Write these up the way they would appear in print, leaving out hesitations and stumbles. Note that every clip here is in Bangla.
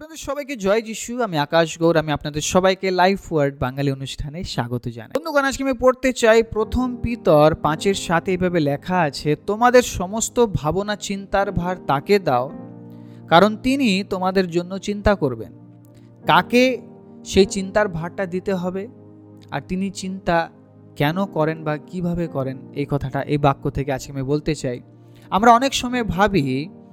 আপনাদের সবাইকে জয় যিশু। আমি আকাশ গৌর। আমি আপনাদের সবাইকে লাইফ ওয়ার্ড বাঙালি অনুষ্ঠানে স্বাগত জানাই। বন্ধুগণ, আজকে আমি পড়তে চাই 1 পিতর 5:7। এইভাবে লেখা আছে, তোমাদের সমস্ত ভাবনা চিন্তার ভার তাকে দাও, কারণ তিনি তোমাদের জন্য চিন্তা করবেন। কাকে সেই চিন্তার ভারটা দিতে হবে, আর তিনি চিন্তা কেন করেন বা কিভাবে করেন, এই কথাটা এই বাক্য থেকে আজকে আমি বলতে চাই। আমরা অনেক সময় ভাবি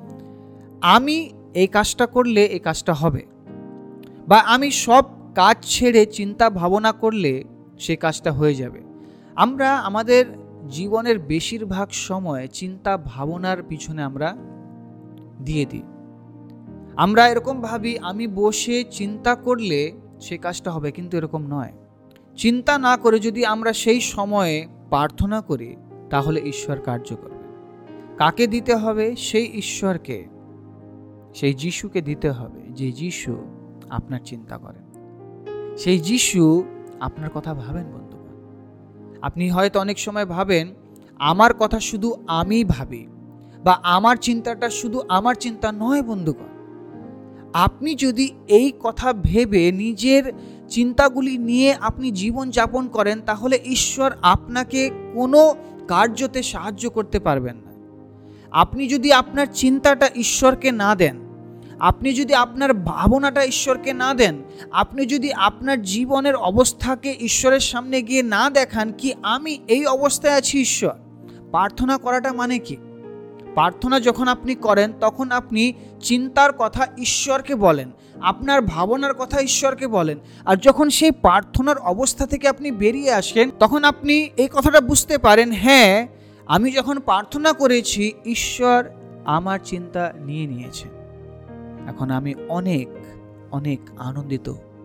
আমি এই কাজটা করলে এই কাজটা হবে, বা আমি সব কাজ ছেড়ে চিন্তা ভাবনা করলে সেই কাজটা হয়ে যাবে। আমরা আমাদের জীবনের বেশিরভাগ সময় চিন্তা ভাবনার পিছনে আমরা দিয়ে দিই। আমরা এরকম ভাবি আমি বসে চিন্তা করলে সেই কাজটা হবে, কিন্তু এরকম নয়। চিন্তা না করে যদি আমরা সেই সময়ে প্রার্থনা করি, তাহলে ঈশ্বর কার্য করবে। কাকে দিতে হবে? সেই ঈশ্বরকে, সেই যিশুকে দিতে হবে, যে যিশু আপনার চিন্তা করেন, সেই যিশু আপনার কথা ভাবেন। বন্ধুগণ, আপনি হয়তো অনেক সময় ভাবেন আমার কথা শুধু আমি ভাবি, বা আমার চিন্তাটা শুধু আমার চিন্তা নয়। বন্ধুগণ, আপনি যদি এই কথা ভেবে নিজের চিন্তাগুলি নিয়ে আপনি জীবন যাপন করেন, তাহলে ঈশ্বর আপনাকে কোনো কার্যতে সাহায্য করতে পারবেন না। আপনি যদি আপনার চিন্তাটা ঈশ্বরকে না দেন, আপনি যদি আপনার ভাবনাটা ঈশ্বরকে না দেন, আপনি যদি আপনার জীবনের অবস্থাকে ঈশ্বরের সামনে গিয়ে না দেখান কি আমি এই অবস্থায় আছি ঈশ্বর। প্রার্থনা করাটা মানে কি? প্রার্থনা যখন আপনি করেন, তখন আপনি চিন্তার কথা ঈশ্বরকে বলেন, আপনার ভাবনার কথা ঈশ্বরকে বলেন। আর যখন সেই প্রার্থনার অবস্থা থেকে আপনি বেরিয়ে আসেন, তখন আপনি এই কথাটা বুঝতে পারেন, হ্যাঁ, আমি যখন প্রার্থনা করেছি ঈশ্বর আমার চিন্তা নিয়ে নিয়েছেন। এখন আমি অনেক অনেক আনন্দিত।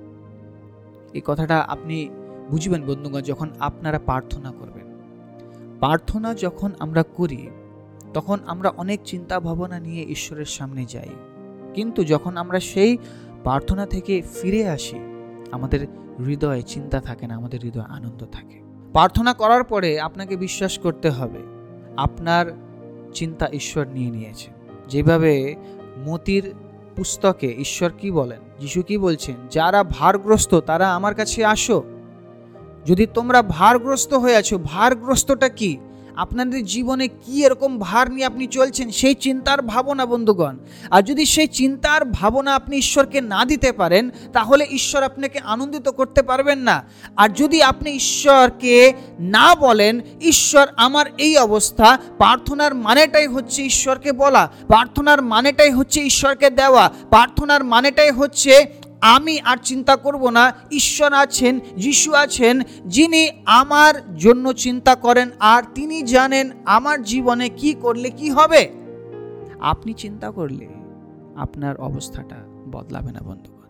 এই কথাটা আপনি বুঝবেন বন্ধুগণ, যখন আপনারা প্রার্থনা করবেন। প্রার্থনা যখন আমরা করি, তখন আমরা অনেক চিন্তা ভাবনা নিয়ে ঈশ্বরের সামনে যাই, কিন্তু যখন আমরা সেই প্রার্থনা থেকে ফিরে আসি, আমাদের হৃদয়ে চিন্তা থাকে না, আমাদের হৃদয়ে আনন্দ থাকে। প্রার্থনা করার পরে আপনাকে বিশ্বাস করতে হবে আপনার চিন্তা ঈশ্বর নিয়ে নিয়েছে। যেভাবে মতির পুস্তকে ঈশ্বর কি বলেন, যিশু কি বলছেন, যারা ভারগ্রস্ত তারা আমার কাছে আসো। যদি তোমরা ভারগ্রস্ত হয়ে আছো, ভারগ্রস্তটা কি? আপনাদের জীবনে কি এরকম ভার নিয়ে আপনি চলছেন, সেই চিন্তার ভাবনা। বন্ধুগণ, আর যদি সেই চিন্তার ভাবনা আপনি ঈশ্বরকে না দিতে পারেন, তাহলে ঈশ্বর আপনাকে আনন্দিত করতে পারবেন না। আর যদি আপনি ঈশ্বরকে না বলেন, ঈশ্বর আমার এই অবস্থা, প্রার্থনার মানেটাই হচ্ছে ঈশ্বরকে বলা, প্রার্থনার মানেটাই হচ্ছে ঈশ্বরকে দেওয়া, প্রার্থনার মানেটাই হচ্ছে আমি আর চিন্তা করব না। ঈশ্বর আছেন, যিশু আছেন, যিনি আমার জন্য চিন্তা করেন, আর তিনি জানেন আমার জীবনে কি করলে কি হবে। আপনি চিন্তা করলে আপনার অবস্থাটা বদলাবে না বন্ধুগণ,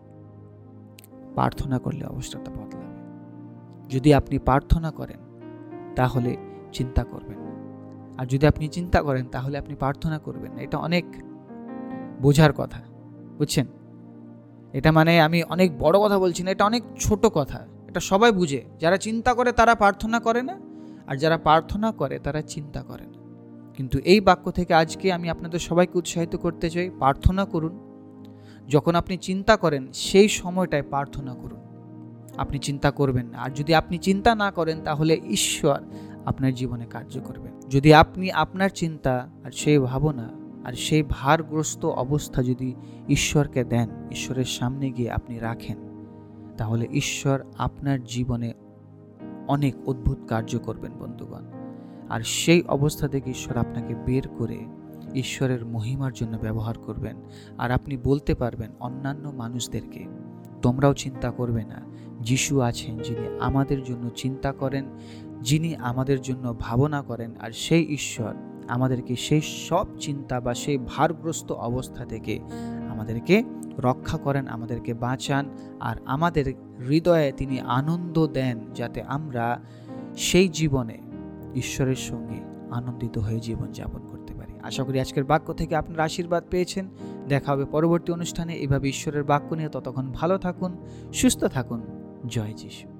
প্রার্থনা করলে অবস্থাটা বদলাবে। যদি আপনি প্রার্থনা করেন, তাহলে চিন্তা করবেন না, আর যদি আপনি চিন্তা করেন, তাহলে আপনি প্রার্থনা করবেন না। এটা অনেক বোঝার কথা, বুঝছেন? এটা মানে আমি অনেক বড় কথা বলছি না, এটা অনেক ছোট কথা। এটা সবাই বুঝে। যারা চিন্তা করে তারা প্রার্থনা করে না, আর যারা প্রার্থনা করে তারা চিন্তা করে না। কিন্তু এই বাক্য থেকে আজকে আমি আপনাদের সবাইকে উৎসাহিত করতে চাই, প্রার্থনা করুন। যখন আপনি চিন্তা করেন, সেই সময়টায় প্রার্থনা করুন। আপনি চিন্তা করবেন না। আর যদি আপনি চিন্তা না করেন, তাহলে ঈশ্বর আপনার জীবনে কার্য করবেন। যদি আপনি আপনার চিন্তা আর সেই ভাবনা আর সেই ভারগ্রস্ত অবস্থা যদি ঈশ্বরকে দেন, ঈশ্বরের সামনে গিয়ে আপনি রাখেন, তাহলে ঈশ্বর আপনার জীবনে অনেক অদ্ভুত কার্য করবেন বন্ধুগণ। আর সেই অবস্থা থেকে ঈশ্বর আপনাকে বের করে ঈশ্বরের মহিমার জন্য ব্যবহার করবেন। আর আপনি বলতে পারবেন অন্যান্য মানুষদেরকে, তোমরাও চিন্তা করবে না, যিশু আছেন যিনি আমাদের জন্য চিন্তা করেন, যিনি আমাদের জন্য ভাবনা করেন। আর সেই ঈশ্বর আমাদেরকে সেই সব চিন্তা বা সেই ভারগ্রস্ত অবস্থা থেকে আমাদেরকে রক্ষা করেন, আমাদেরকে বাঁচান, আর আমাদের হৃদয়ে তিনি আনন্দ দেন, যাতে আমরা সেই জীবনে ঈশ্বরের সঙ্গে আনন্দিত হয়ে জীবন যাপন করতে পারি। আশা করি আজকের বাক্য থেকে আপনারা আশীর্বাদ পেয়েছেন। দেখা হবে পরবর্তী অনুষ্ঠানে এভাবে ঈশ্বরের বাক্য নিয়ে। ততক্ষণ ভালো থাকুন, সুস্থ থাকুন। জয় যিশু।